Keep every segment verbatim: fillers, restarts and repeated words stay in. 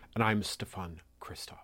and I'm Stefan Christoff.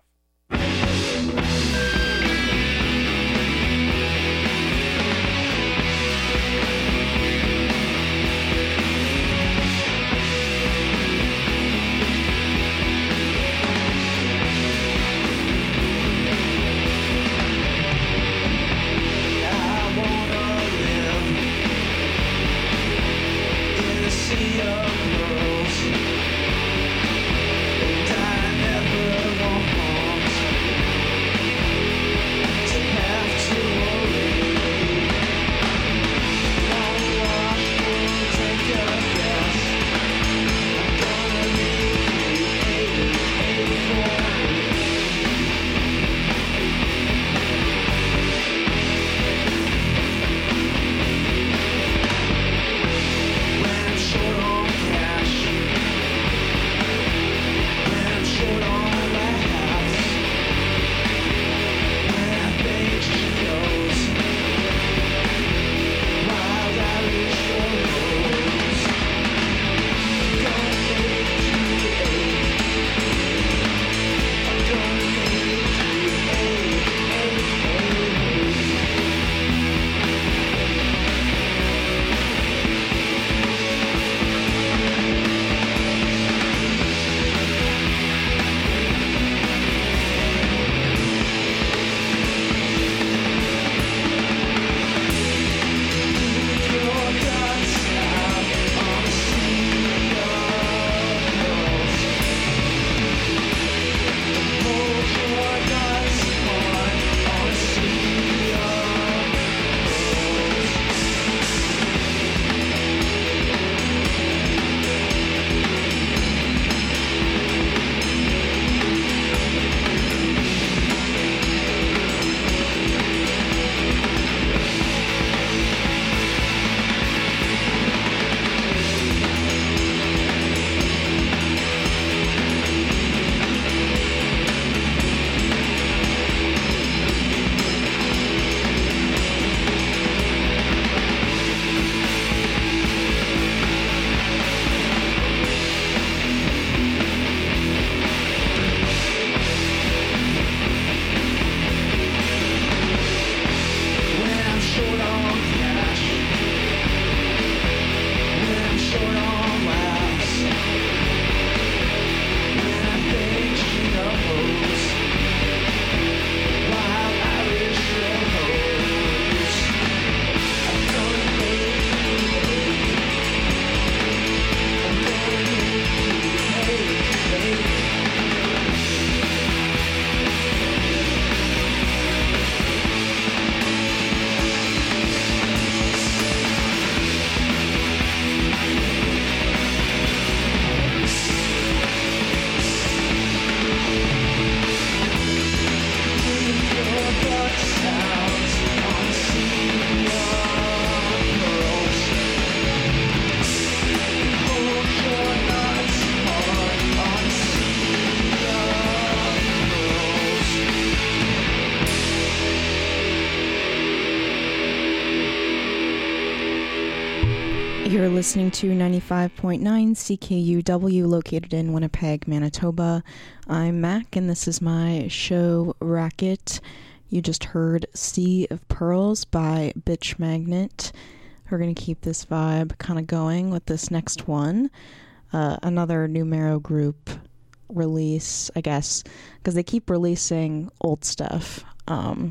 You're listening to ninety-five point nine C K U W, located in Winnipeg, Manitoba. I'm Mac, and this is my show, Racket. You just heard Sea of Pearls by Bitch Magnet. We're going to keep this vibe kind of going with this next one. Uh, another Numero group release, I guess, because they keep releasing old stuff. Um...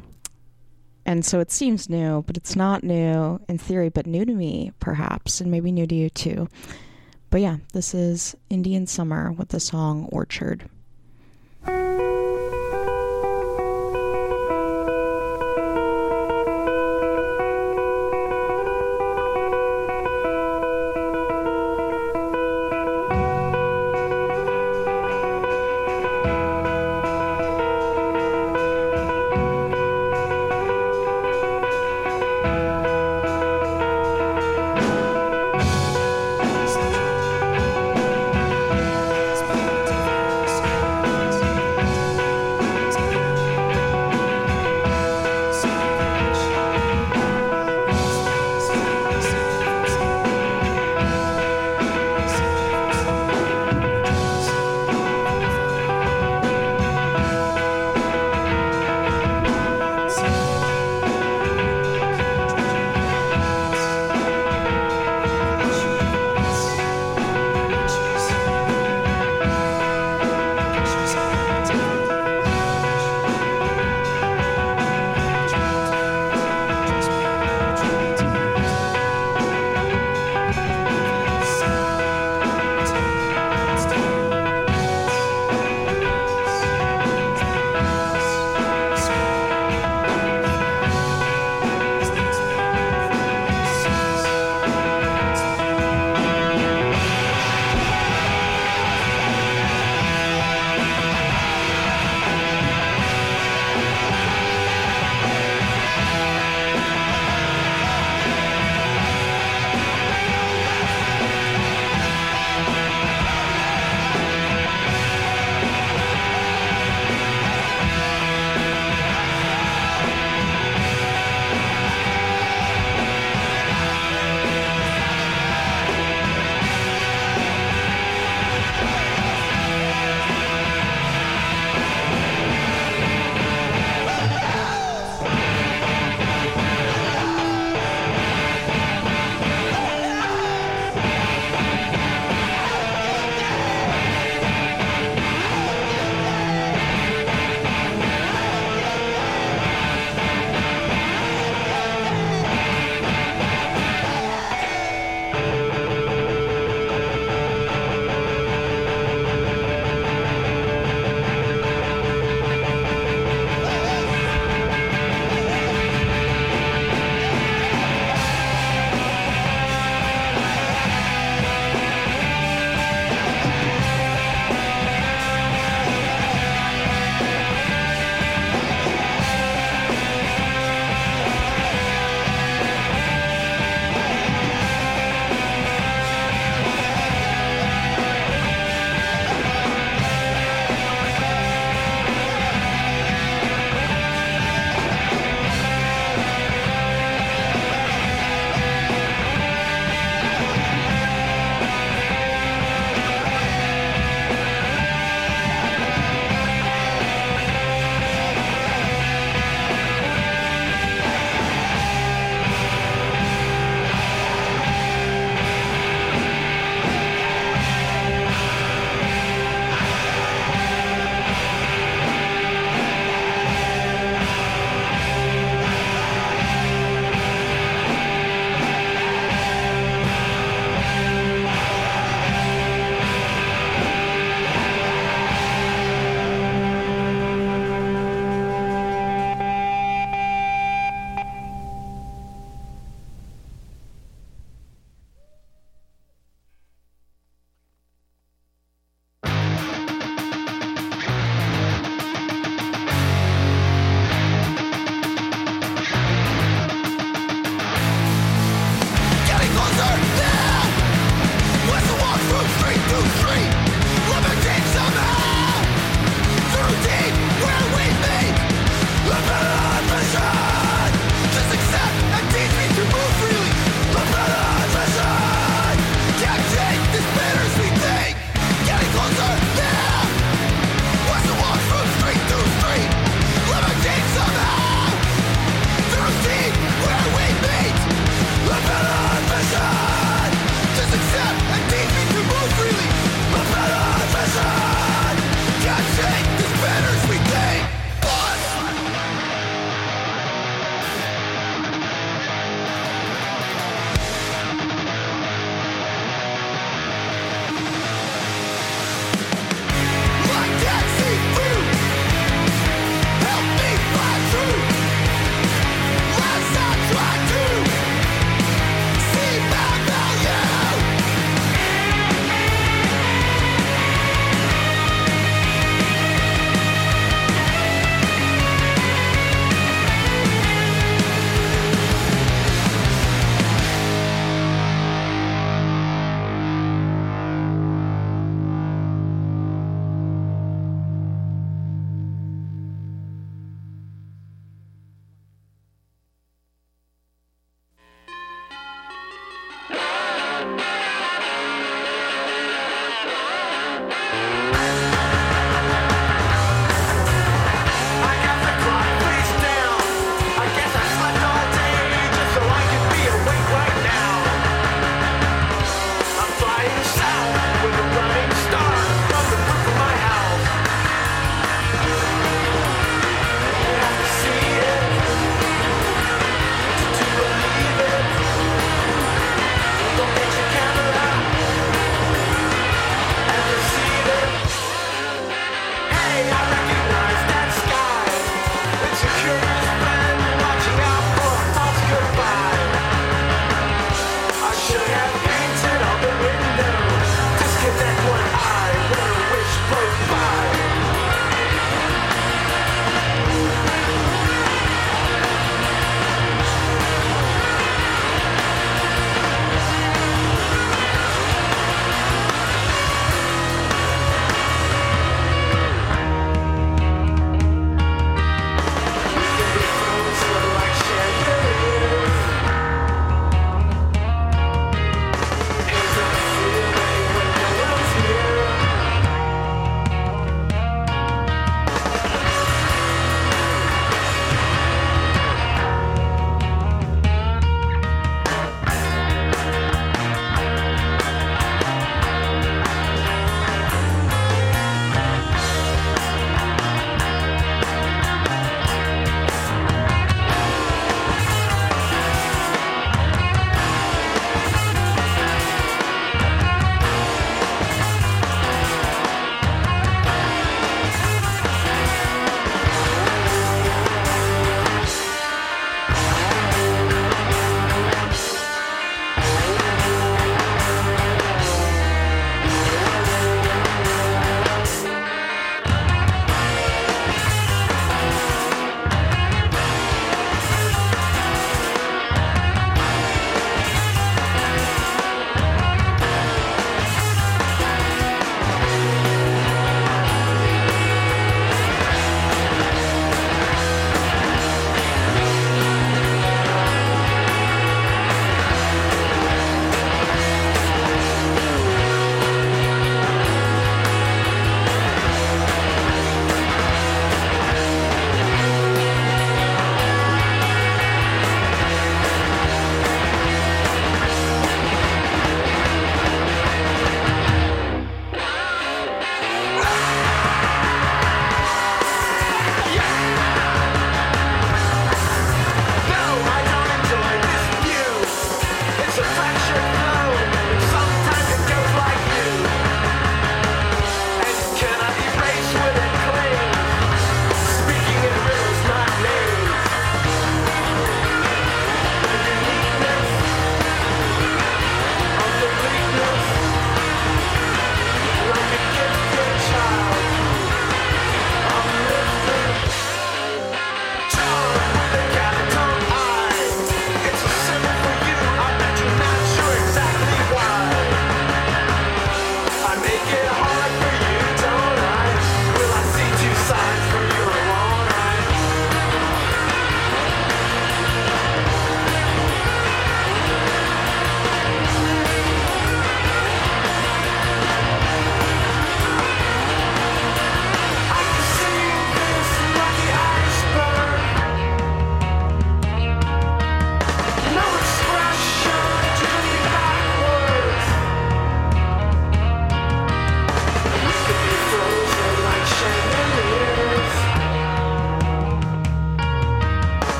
And so it seems new, but it's not new in theory, but new to me, perhaps, and maybe new to you too. But yeah, this is Indian Summer with the song Orchard. It's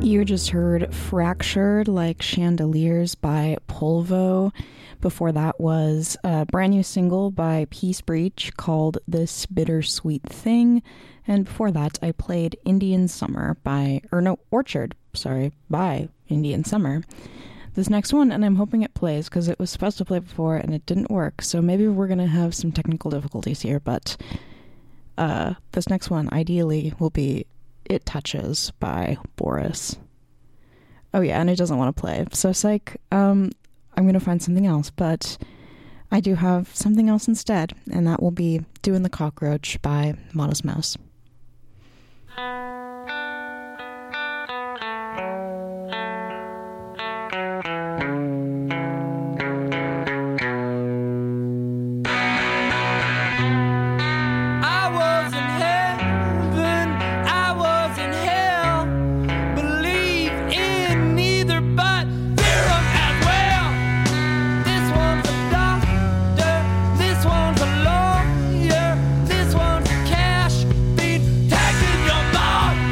You just heard Fractured Like Chandeliers by Polvo. Before that was a brand new single by Peace Breach called This Bittersweet Thing. And before that, I played Indian Summer by, or no, Orchard, sorry, by Indian Summer. This next one, and I'm hoping it plays because it was supposed to play before and it didn't work. So maybe we're going to have some technical difficulties here, but uh, this next one ideally will be It Touches by Boris. Oh yeah, and it doesn't want to play. So psych, um, I'm going to find something else, but I do have something else instead, and that will be Doing the Cockroach by Modest Mouse. This one's a cash feed, tagging your mom.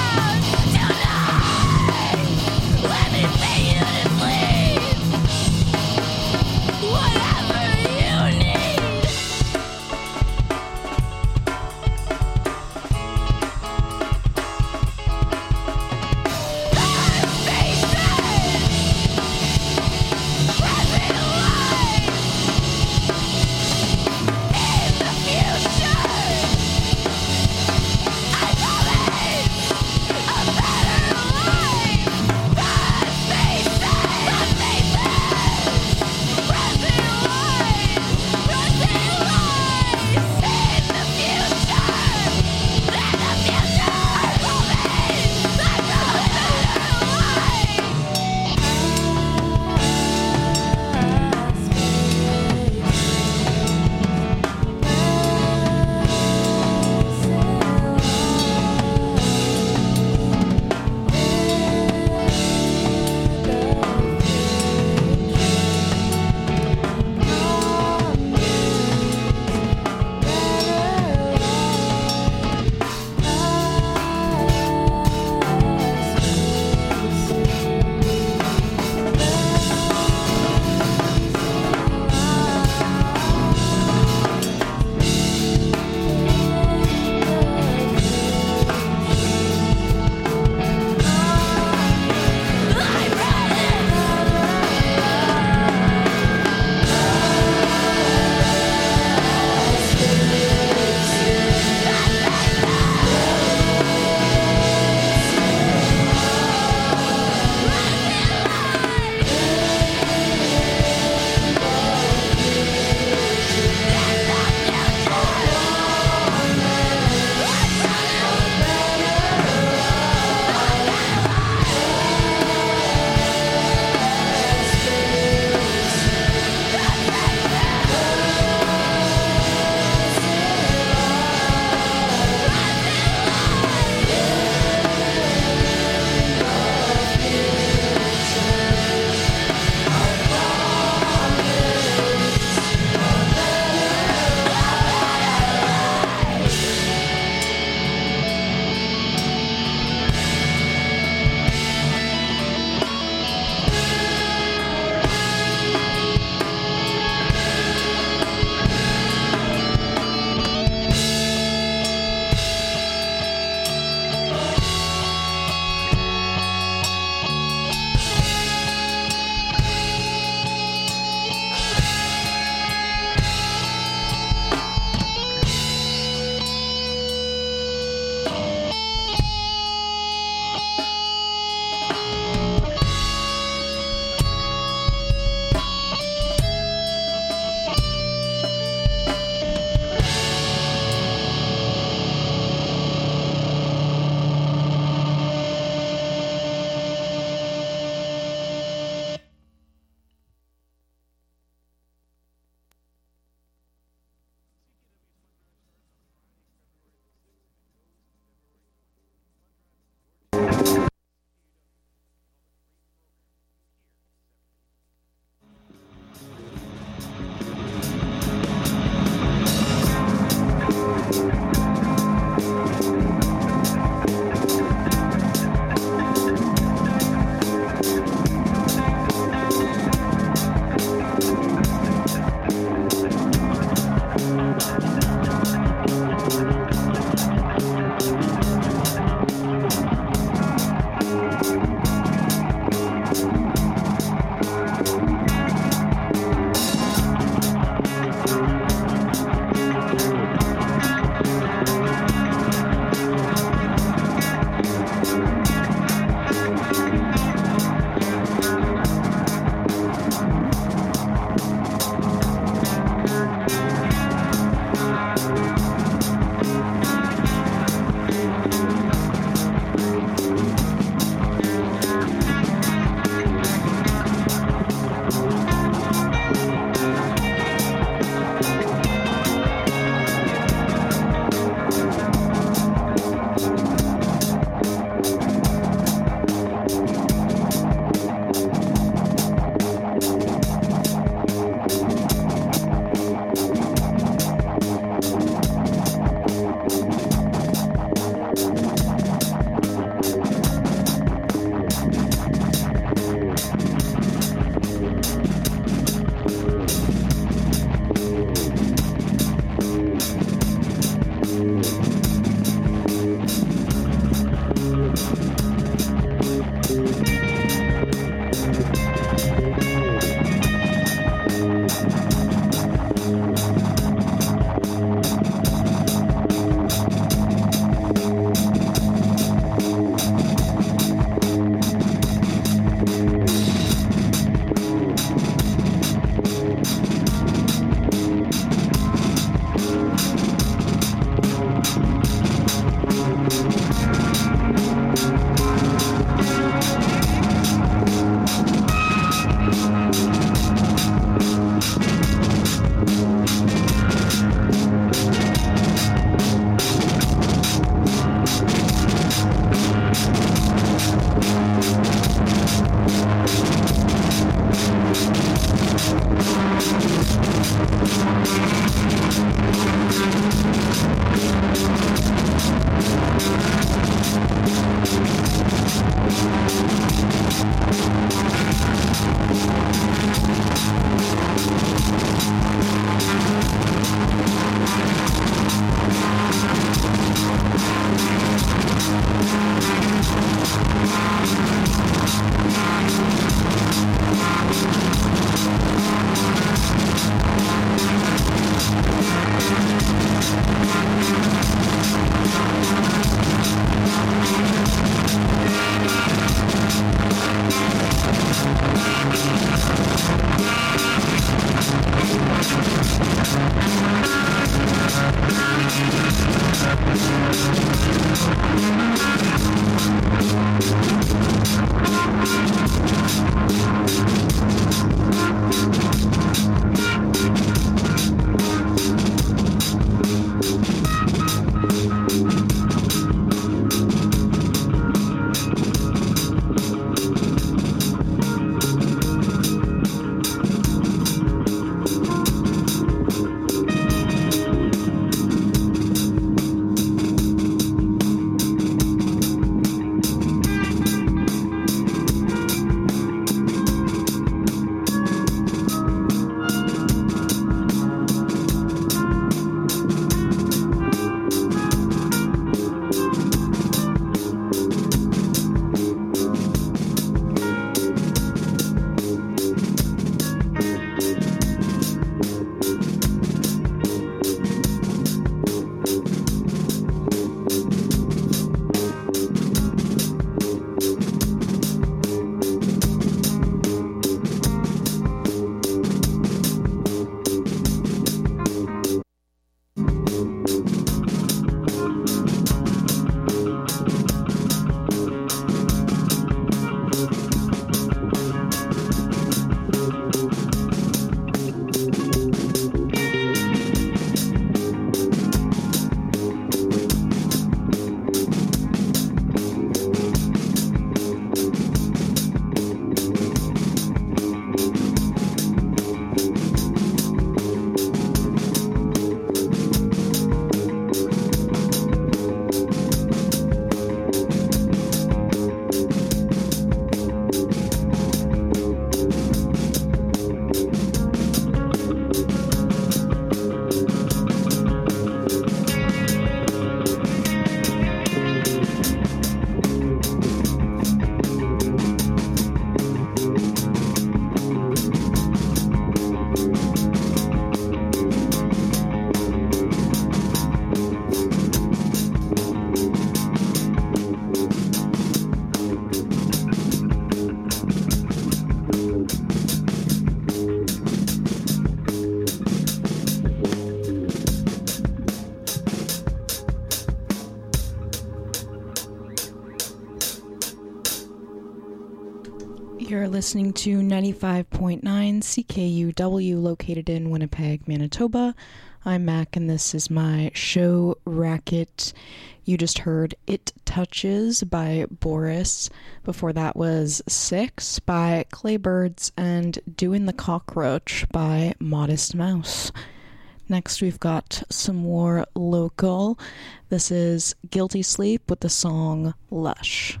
You're listening to ninety-five point nine C K U W, located in Winnipeg, Manitoba. I'm Mac, and this is my show Racket. You just heard It Touches by Boris. Before that was Six by Claybirds, and Doing the Cockroach by Modest Mouse. Next, we've got some more local. This is Guilty Sleep with the song Lush.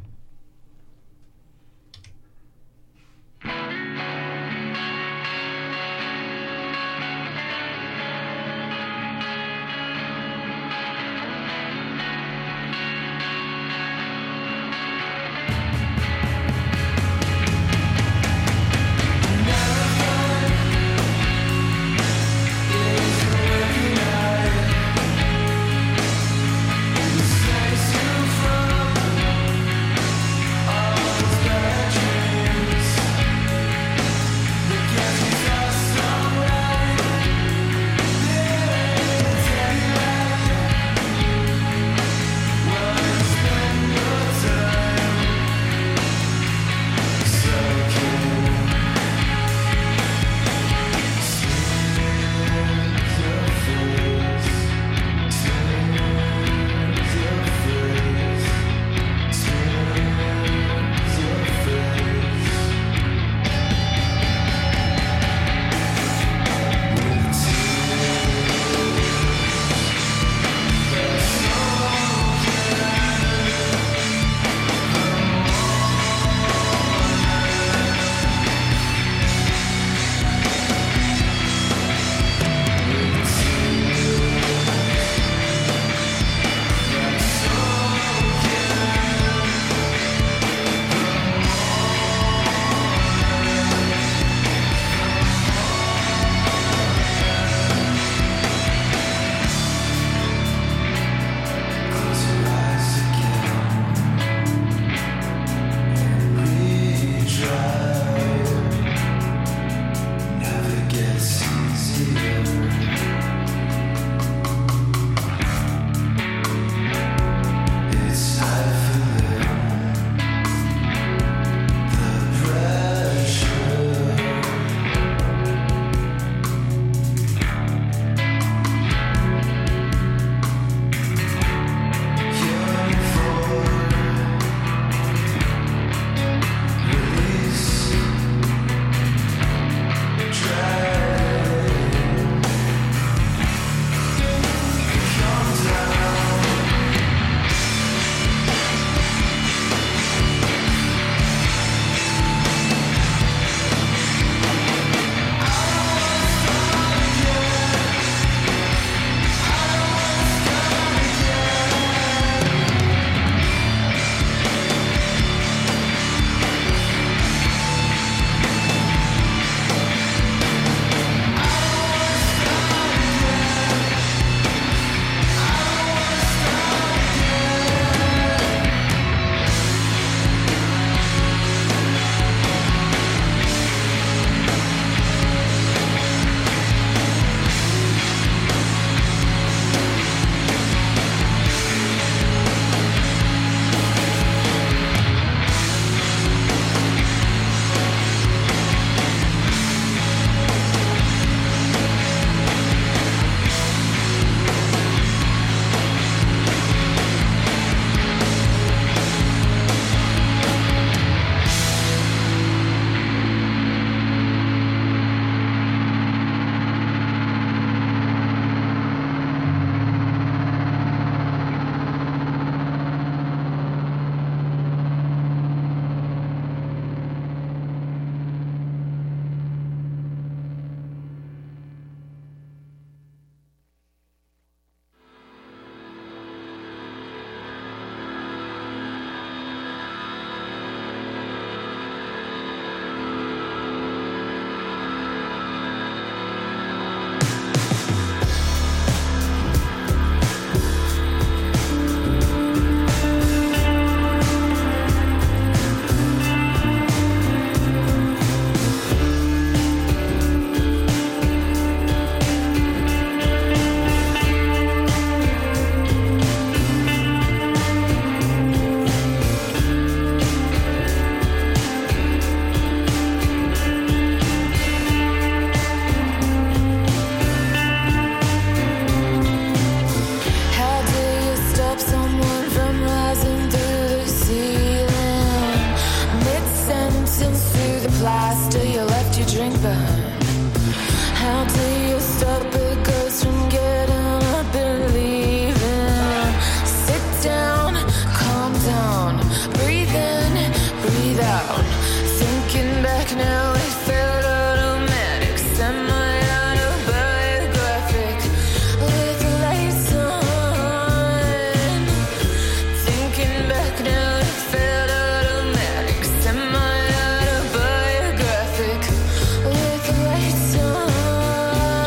Yeah. burn. How do you stop a ghost from getting up and leaving? Sit down, calm down, breathe in, breathe out. Thinking back now, it felt automatic, semi-autobiographic, with the lights on. Thinking back now, it felt automatic, semi-autobiographic, with the lights on.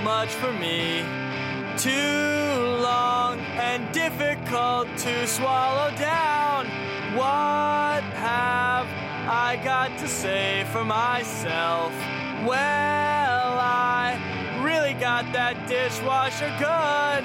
much for me. Too long and difficult to swallow down. What have I got to say for myself? Well, I really got that dishwasher good.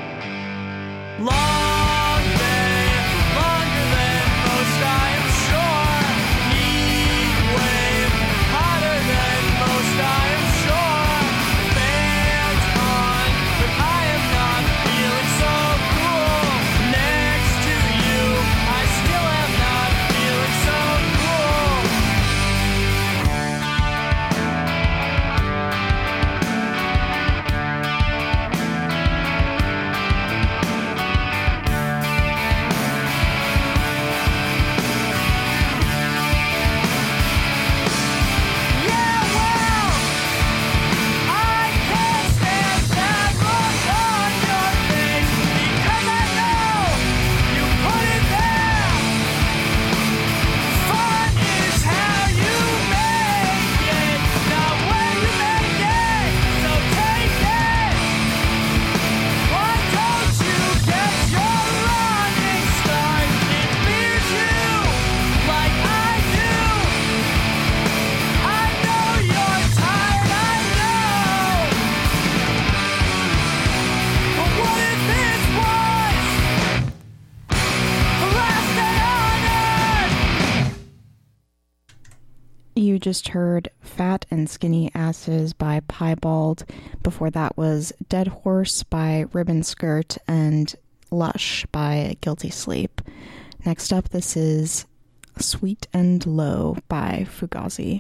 Long day, longer than most, I am sure. Heat wave, hotter than most, I am sure. Fans on, but I am not feeling so cool. Next to you, I still am not feeling so cool. Yeah, well, I can't stand that look on your face because I know you put it there. Fun is how you make it, not where you make it. So take it. Why don't you get your running start? It fears you like I do. I know you're tired, I know. But what if this was the last day on earth? You just heard Fat and Skinny Asses by Piebald. Before that was Dead Horse by Ribbon Skirt and Lush by Guilty Sleep. Next up, this is Sweet and Low by Fugazi.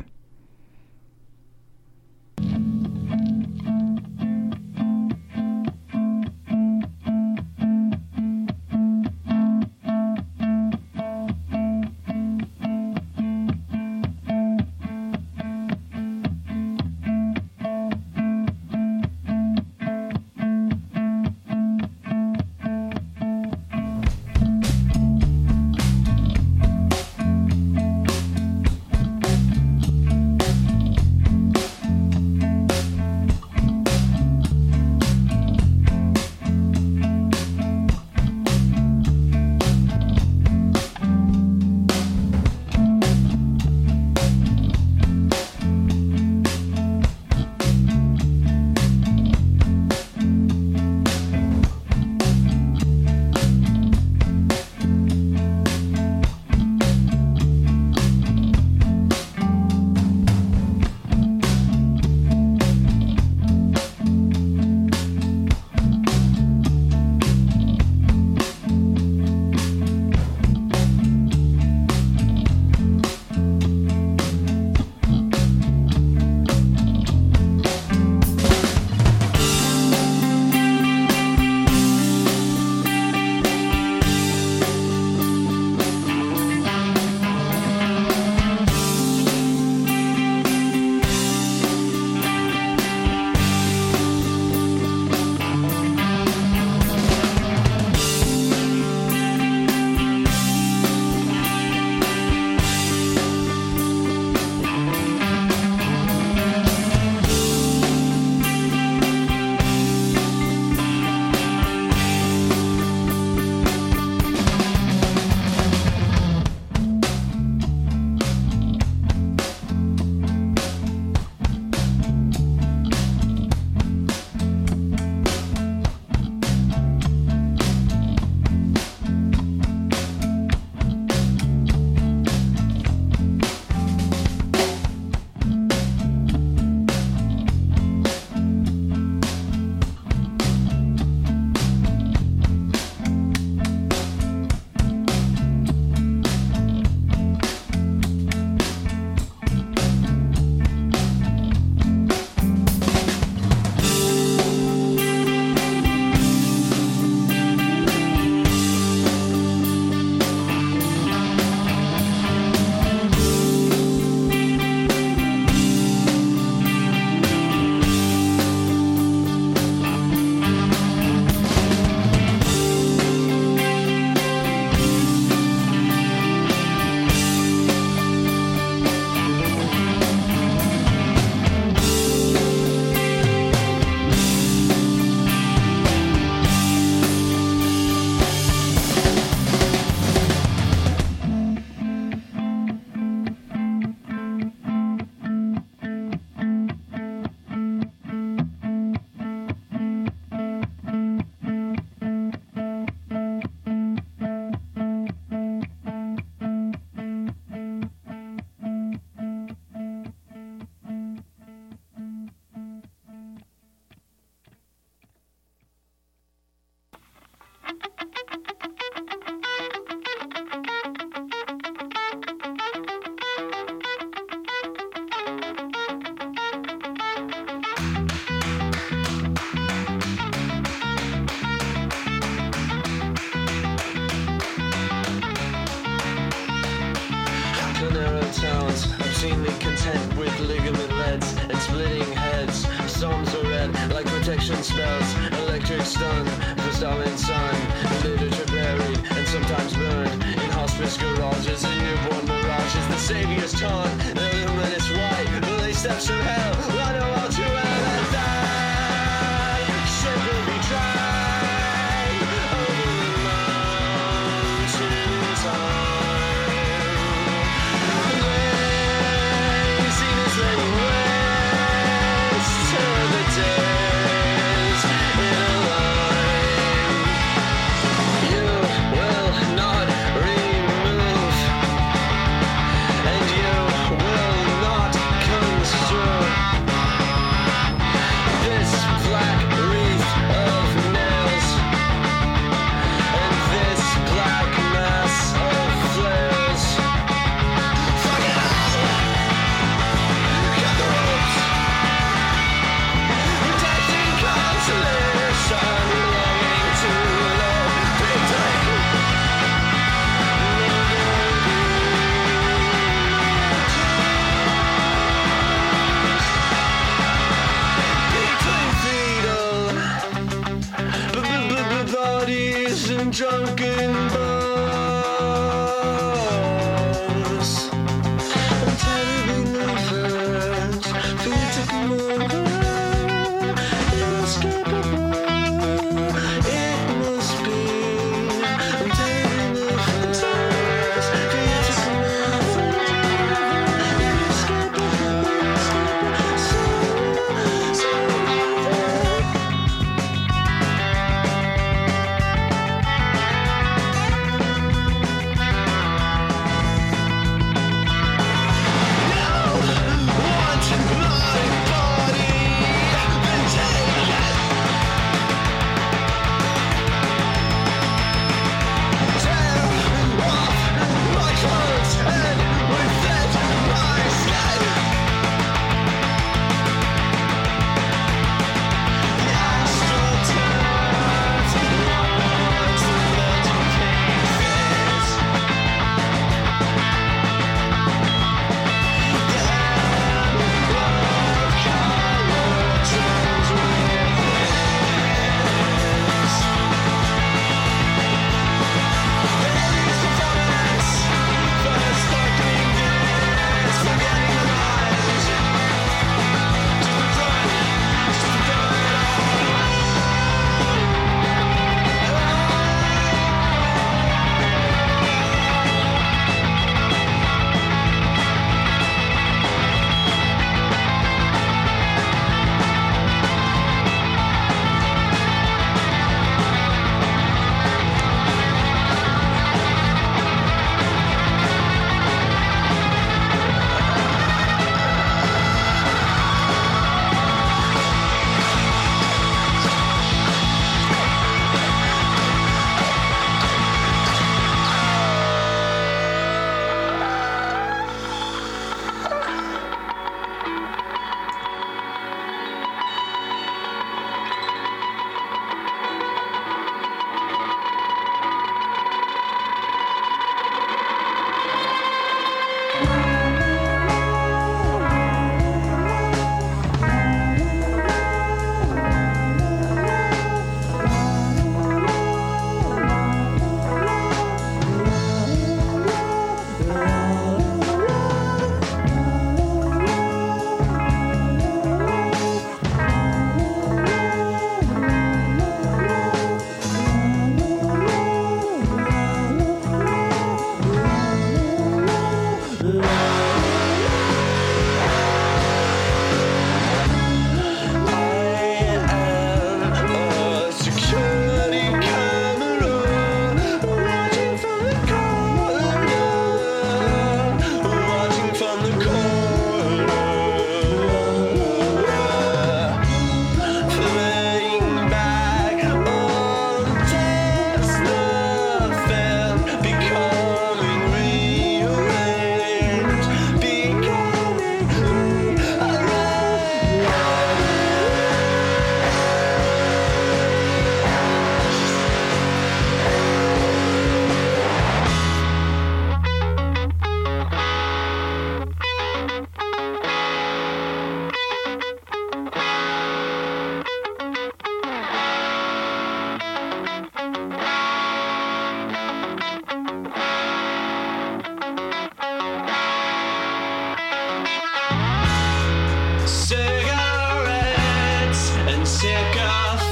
Erection spells, electric stun for Stalin's son. Literature buried and sometimes burned in hospice garages and newborn mirages. The savior's taunt, the luminous white, the late steps from hell. I know all too well that that ship will be tried over the mountain time. Laziness laying waste to the days in a line. You will not remove, and you will not construe this black wreath of nails and this black mass of flares. Fuck it all! Cut the ropes! Protecting consolation belonging to the big drink. Between fetal bodies and drunken bones, I'm terribly nervous. Feet to come over, inescapable. It must be. I'm terribly nervous. Feet to come over, inescapable. So, so, so.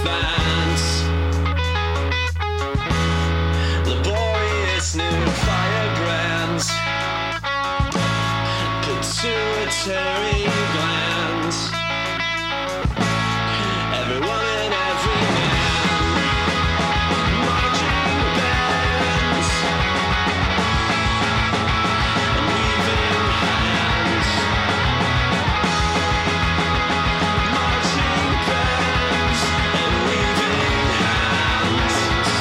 fans. Laborious new firebrands, pituitary glands. Everyone and every man, marching bands and weaving hands. Marching bands and weaving hands.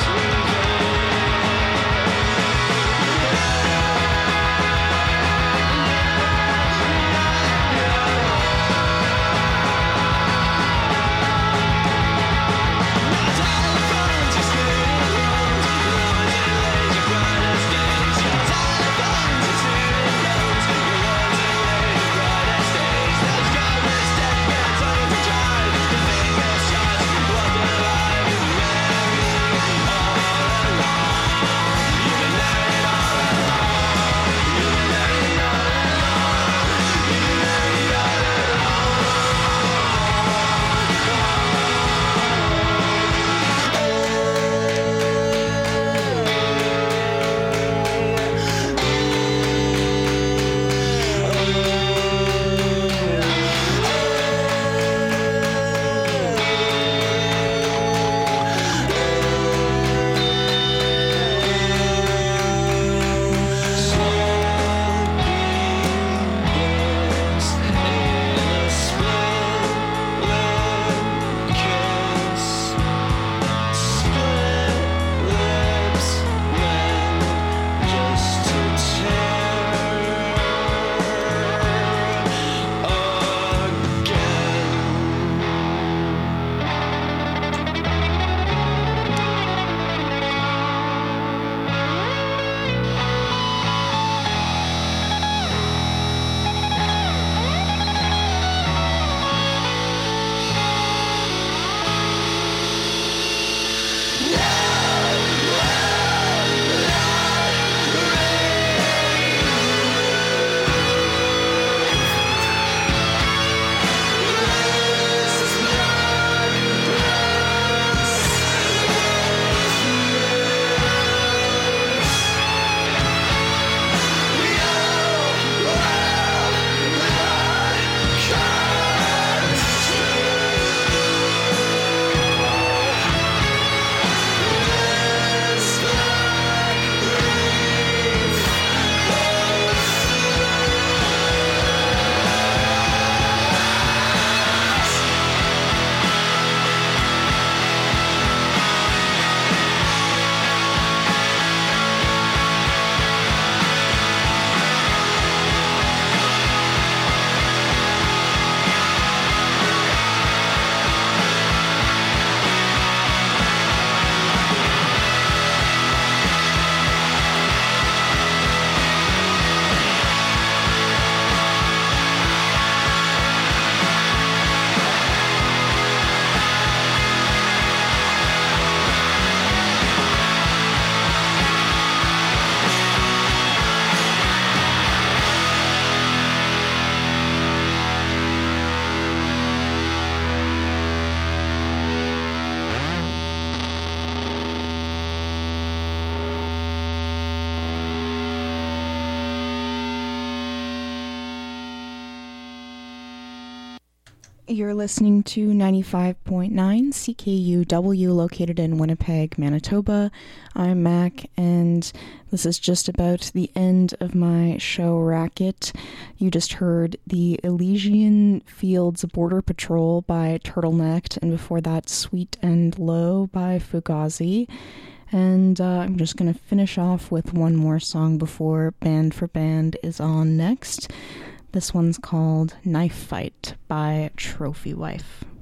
You're listening to ninety-five point nine C K U W, located in Winnipeg, Manitoba. I'm Mac, and this is just about the end of my show Racket. You just heard the Elysian Fields Border Patrol by Turtlenecked, and before that, Sweet and Low by Fugazi. And uh, I'm just going to finish off with one more song before Band for Band is on next. This one's called Knife Fight by Trophy Wife.